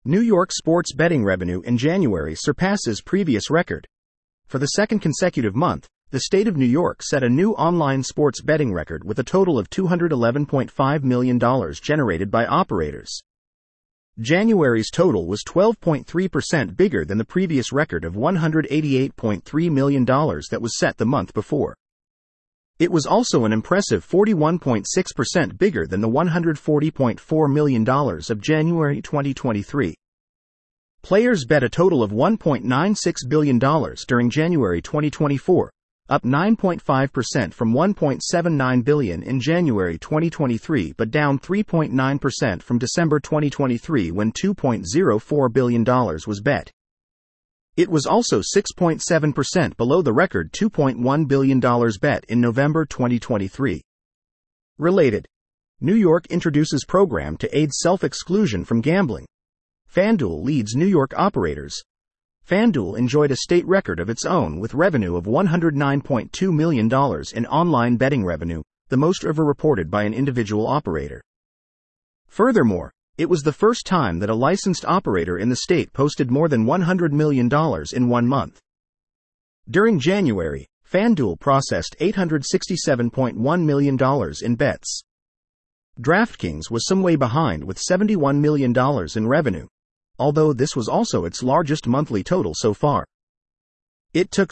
New York sports betting revenue in January surpasses previous record. For the second consecutive month, the state of New York set a new online sports betting record with a total of $211.5 million generated by operators. January's total was 12.3% bigger than the previous record of $188.3 million that was set the month before. It was also an impressive 41.6% bigger than the $140.4 million of January 2023. Players bet a total of $1.96 billion during January 2024, up 9.5% from $1.79 billion in January 2023 but down 3.9% from December 2023 when $2.04 billion was bet. It was also 6.7% below the record $2.1 billion bet in November 2023. Related. New York introduces program to aid self-exclusion from gambling. FanDuel leads New York operators. FanDuel enjoyed a state record of its own with revenue of $109.2 million in online betting revenue, the most ever reported by an individual operator. Furthermore, it was the first time that a licensed operator in the state posted more than $100 million in 1 month. During January, FanDuel processed $867.1 million in bets. DraftKings was some way behind with $71 million in revenue, although this was also its largest monthly total so far. It took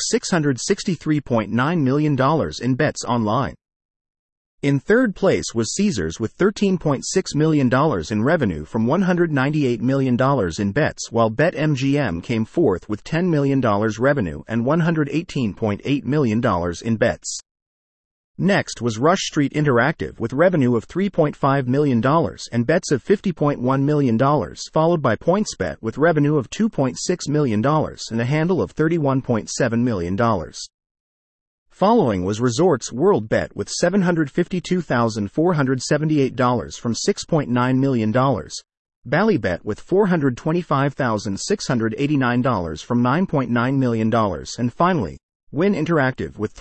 $663.9 million in bets online. In third place was Caesars with $13.6 million in revenue from $198 million in bets, while BetMGM came fourth with $10 million revenue and $118.8 million in bets. Next was Rush Street Interactive with revenue of $3.5 million and bets of $50.1 million, followed by PointsBet with revenue of $2.6 million and a handle of $31.7 million. Following was Resorts World Bet with $752,478 from $6.9 million, Ballybet with $425,689 from $9.9 million, and finally, Wynn Interactive with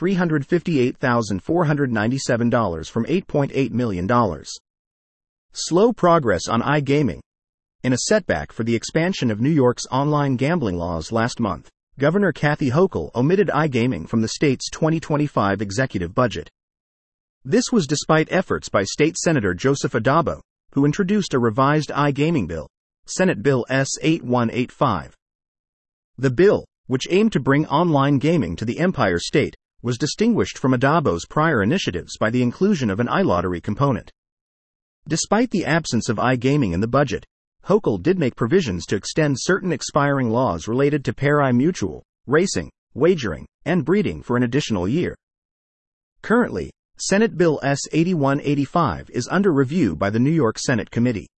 $358,497 from $8.8 million. Slow progress on iGaming. In a setback for the expansion of New York's online gambling laws last month, Governor Kathy Hochul omitted iGaming from the state's 2025 executive budget. This was despite efforts by State Senator Joseph Addabbo, who introduced a revised iGaming bill, Senate Bill S-8185. The bill, which aimed to bring online gaming to the Empire State, was distinguished from Addabbo's prior initiatives by the inclusion of an iLottery component. Despite the absence of iGaming in the budget, Hochul did make provisions to extend certain expiring laws related to pari-mutuel, racing, wagering, and breeding for an additional year. Currently, Senate Bill S-8185 is under review by the New York Senate Committee.